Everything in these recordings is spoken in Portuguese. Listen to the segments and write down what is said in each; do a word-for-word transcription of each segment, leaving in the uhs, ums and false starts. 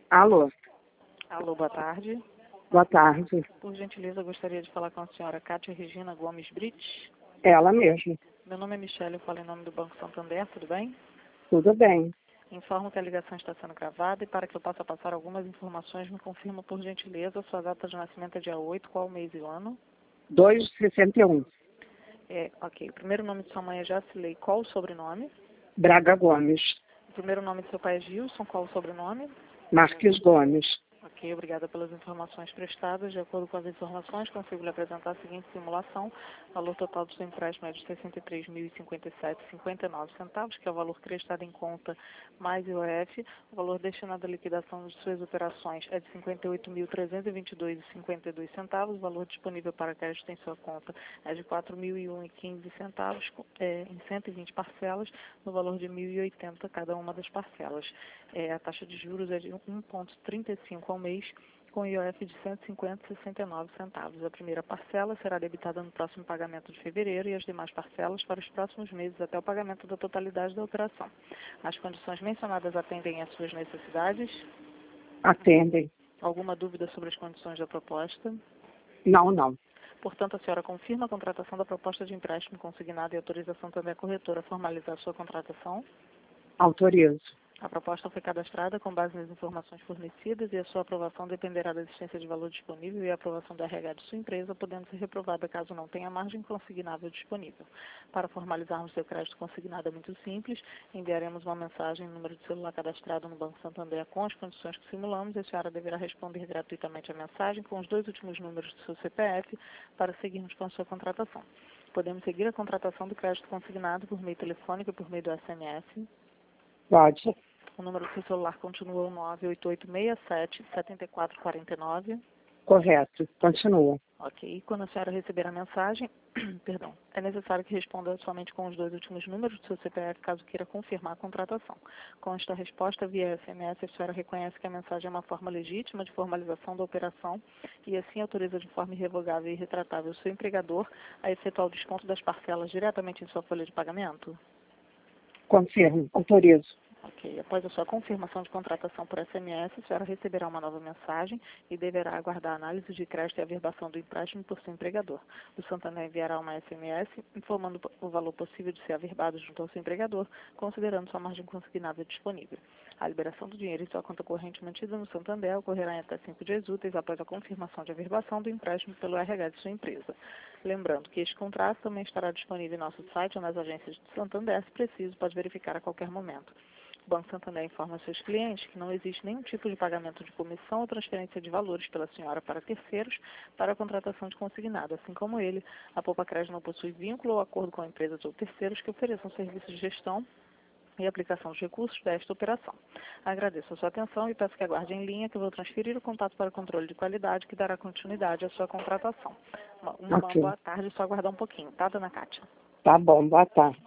Alô, Alô, boa tarde. boa tarde. Por gentileza, eu gostaria de falar com a senhora Cátia Regina Gomes Brits. Ela mesma. Meu nome é Michele, eu falo em nome do Banco Santander, tudo bem? Tudo bem. Informo que a ligação está sendo gravada e para que eu possa passar algumas informações, me confirma por gentileza sua data de nascimento é dia oito, qual mês e o ano? dois de sessenta e um. É, ok. O primeiro nome de sua mãe é Jacilei, qual o sobrenome? Braga Gomes. O primeiro nome de seu pai é Gilson, qual o sobrenome? Marques Gomes. Ok, obrigada pelas informações prestadas. De acordo com as informações, consigo lhe apresentar a seguinte simulação. O valor total do seu empréstimo é de sessenta e três mil e cinquenta e sete reais e cinquenta e nove centavos, que é o valor creditado em conta mais I O F. O valor destinado à liquidação de suas operações é de cinquenta e oito mil trezentos e vinte e dois reais e cinquenta e dois centavos. O valor disponível para crédito em sua conta é de quatro mil e um reais e quinze centavos, é, em cento e vinte parcelas, no valor de mil e oitenta cada uma das parcelas. É, a taxa de juros é de um vírgula trinta e cinco ao mês, com I O F de cento e cinquenta reais e sessenta e nove centavos. A primeira parcela será debitada no próximo pagamento de fevereiro e as demais parcelas para os próximos meses até o pagamento da totalidade da operação. As condições mencionadas atendem às suas necessidades? Atendem. Alguma dúvida sobre as condições da proposta? Não, não. Portanto, a senhora confirma a contratação da proposta de empréstimo consignado e autorização também à corretora a formalizar a sua contratação? Autorizo. A proposta foi cadastrada com base nas informações fornecidas e a sua aprovação dependerá da existência de valor disponível e a aprovação da R H de sua empresa, podendo ser reprovada caso não tenha margem consignável disponível. Para formalizarmos seu crédito consignado é muito simples, enviaremos uma mensagem no número de celular cadastrado no Banco Santander com as condições que simulamos e a senhora deverá responder gratuitamente a mensagem com os dois últimos números do seu C P F para seguirmos com a sua contratação. Podemos seguir a contratação do crédito consignado por meio telefônico e por meio do S M S. Pode. O número do seu celular continua o nove oito oito seis sete, sete quatro quatro nove. Correto. Continua. Ok. E quando a senhora receber a mensagem, perdão, é necessário que responda somente com os dois últimos números do seu C P F, caso queira confirmar a contratação. Com esta resposta via S M S, a senhora reconhece que a mensagem é uma forma legítima de formalização da operação e assim autoriza de forma irrevogável e retratável o seu empregador a efetuar o desconto das parcelas diretamente em sua folha de pagamento? Confirmo. Autorizo. Ok. Após a sua confirmação de contratação por S M S, a senhora receberá uma nova mensagem e deverá aguardar a análise de crédito e averbação do empréstimo por seu empregador. O Santander enviará uma S M S informando o valor possível de ser averbado junto ao seu empregador, considerando sua margem consignável disponível. A liberação do dinheiro em sua conta corrente mantida no Santander ocorrerá em até cinco dias úteis após a confirmação de averbação do empréstimo pelo R H de sua empresa. Lembrando que este contrato também estará disponível em nosso site ou nas agências do Santander, se preciso, pode verificar a qualquer momento. O Banco Santander informa aos seus clientes que não existe nenhum tipo de pagamento de comissão ou transferência de valores pela senhora para terceiros para a contratação de consignado. Assim como ele, a Poupa Crédito não possui vínculo ou acordo com empresas ou terceiros que ofereçam serviços de gestão e aplicação de recursos desta operação. Agradeço a sua atenção e peço que aguarde em linha que eu vou transferir o contato para o controle de qualidade que dará continuidade à sua contratação. Uma, uma Ok. boa tarde, só aguardar um pouquinho, tá, dona Cátia? Tá bom. Boa tarde.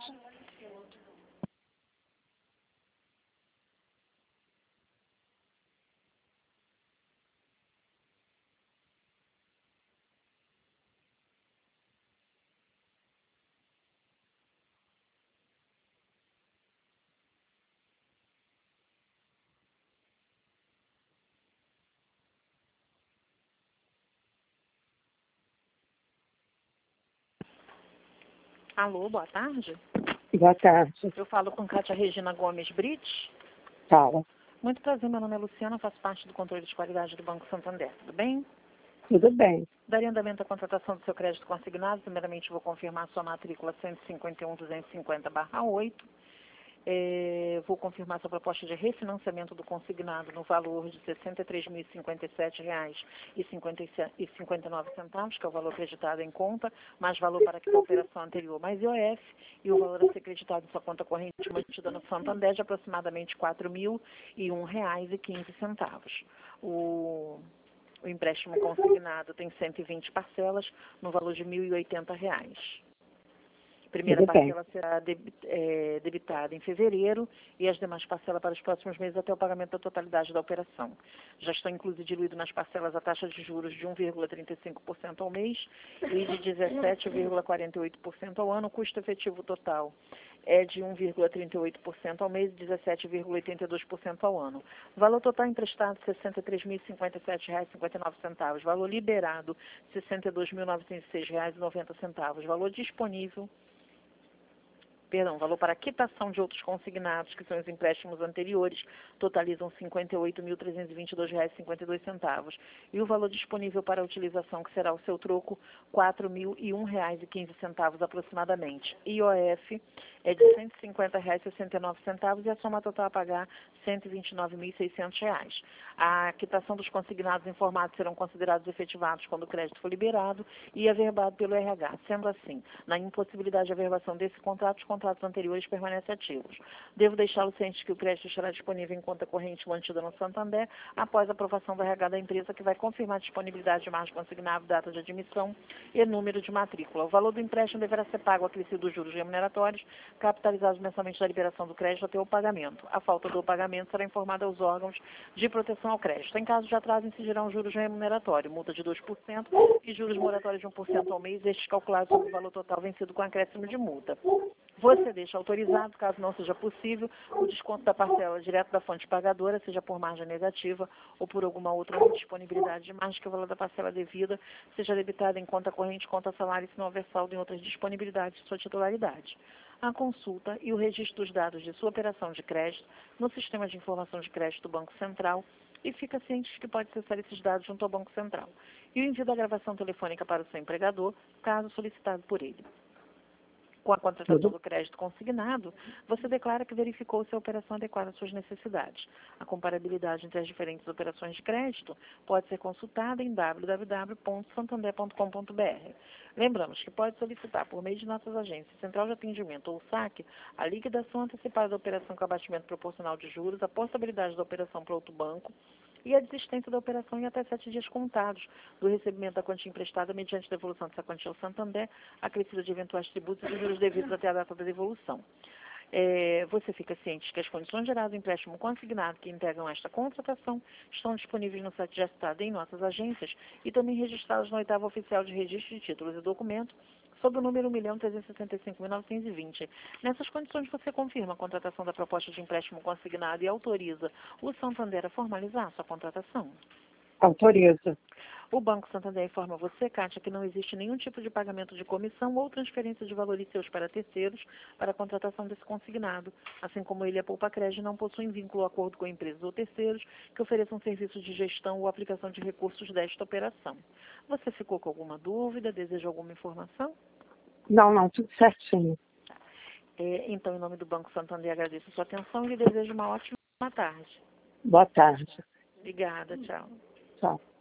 Alô, boa tarde. Boa tarde. Eu falo com Cátia Regina Gomes Brits. Fala. Muito prazer, meu nome é Luciana, faço parte do controle de qualidade do Banco Santander, tudo bem? Tudo bem. Daria andamento à contratação do seu crédito consignado. Primeiramente, vou confirmar sua matrícula cento e cinquenta e um, duzentos e cinquenta barra oito. É, vou confirmar sua proposta de refinanciamento do consignado no valor de sessenta e três mil e cinquenta e sete reais e cinquenta e nove centavos, que é o valor acreditado em conta, mais valor para a operação anterior, mais I O F, e o valor a ser acreditado em sua conta corrente mantida no Santander de aproximadamente quatro mil e um reais e quinze centavos. O O empréstimo consignado tem cento e vinte parcelas no valor de mil e oitenta reais. A primeira Tudo bem. parcela será deb- é, debitada em fevereiro e as demais parcelas para os próximos meses até o pagamento da totalidade da operação. Já estão incluído diluído nas parcelas a taxa de juros de um vírgula trinta e cinco por cento ao mês e de dezessete vírgula quarenta e oito por cento ao ano. O custo efetivo total é de um vírgula trinta e oito por cento ao mês e dezessete vírgula oitenta e dois por cento ao ano. Valor total emprestado, sessenta e três mil e cinquenta e sete reais e cinquenta e nove centavos. Valor liberado, sessenta e dois mil novecentos e seis reais e noventa centavos. Valor disponível, perdão, valor para quitação de outros consignados, que são os empréstimos anteriores, totalizam cinquenta e oito mil trezentos e vinte e dois reais e cinquenta e dois centavos. E o valor disponível para utilização, que será o seu troco, quatro mil e um reais e quinze centavos aproximadamente. I O F é de cento e cinquenta reais e sessenta e nove centavos e a soma total a pagar cento e vinte e nove mil e seiscentos reais. A quitação dos consignados informados serão considerados efetivados quando o crédito for liberado e averbado pelo R H. Sendo assim, na impossibilidade de averbação desse contrato, os contratos anteriores permanecem ativos. Devo deixá-lo ciente que o crédito estará disponível em conta corrente mantida no Santander após a aprovação do R H da empresa, que vai confirmar a disponibilidade de margem consignado, data de admissão e número de matrícula. O valor do empréstimo deverá ser pago acrescido dos juros remuneratórios, capitalizados mensalmente da liberação do crédito até o pagamento. A falta do pagamento será informada aos órgãos de proteção ao crédito. Em caso de atraso, incidirão juros remuneratórios, multa de dois por cento e juros moratórios de um por cento ao mês, estes calculados sobre o valor total vencido com acréscimo de multa. Você deixa autorizado, caso não seja possível, o desconto da parcela direto da fonte pagadora, seja por margem negativa ou por alguma outra disponibilidade de margem, que o valor da parcela devida seja debitado em conta corrente, conta salário, se não houver saldo em outras disponibilidades de sua titularidade. A consulta e o registro dos dados de sua operação de crédito no Sistema de Informação de Crédito do Banco Central, e fica ciente de que pode acessar esses dados junto ao Banco Central. E o envio da gravação telefônica para o seu empregador, caso solicitado por ele. Com a contratação do crédito consignado, você declara que verificou se a operação adequada às suas necessidades. A comparabilidade entre as diferentes operações de crédito pode ser consultada em w w w ponto santander ponto com ponto b r. Lembramos que pode solicitar, por meio de nossas agências, Central de Atendimento ou saque, a liquidação antecipada da operação com abatimento proporcional de juros, a portabilidade da operação para outro banco e a desistência da operação em até sete dias contados do recebimento da quantia emprestada mediante devolução dessa quantia ao Santander, acrescida de eventuais tributos e juros devidos até a data da devolução. É, você fica ciente que as condições gerais do empréstimo consignado que integram esta contratação estão disponíveis no site já citado em nossas agências e também registrados no oitavo oficial de registro de títulos e documentos, sob o número um milhão trezentos e sessenta e cinco mil novecentos e vinte. Nessas condições, você confirma a contratação da proposta de empréstimo consignado e autoriza o Santander a formalizar a sua contratação? Autoriza. O Banco Santander informa você, Kátia, que não existe nenhum tipo de pagamento de comissão ou transferência de valores seus para terceiros para a contratação desse consignado, assim como ele e a Poupa Crédito não possuem vínculo ou acordo com empresas ou terceiros que ofereçam serviços de gestão ou aplicação de recursos desta operação. Você ficou com alguma dúvida? Deseja alguma informação? Não, não, tudo certinho. É, então, em nome do Banco Santander, agradeço a sua atenção e lhe desejo uma ótima tarde. Boa tarde. Obrigada, tchau. Tchau.